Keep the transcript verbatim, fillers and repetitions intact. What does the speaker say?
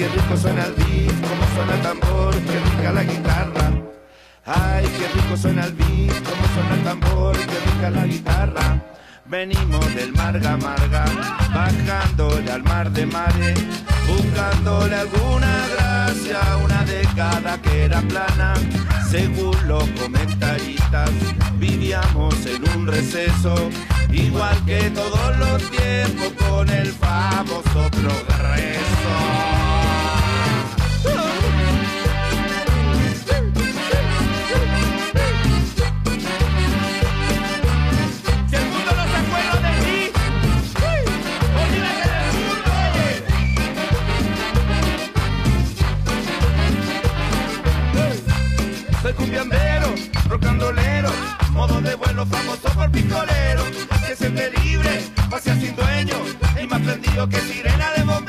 qué rico suena el beat, cómo suena el tambor, qué rica la guitarra. Ay, qué rico suena el beat, cómo suena el tambor, qué rica la guitarra. Venimos del Marga Marga, bajándole al mar de mares, buscándole alguna gracia, una década que era plana. Según los comentaristas, vivíamos en un receso, igual que todos los tiempos, con el famoso progreso. Soy cumbiambero, rocandolero, modo de vuelo famoso por picolero, que se siente libre, pasea sin dueño, y más prendido que sirena de boca.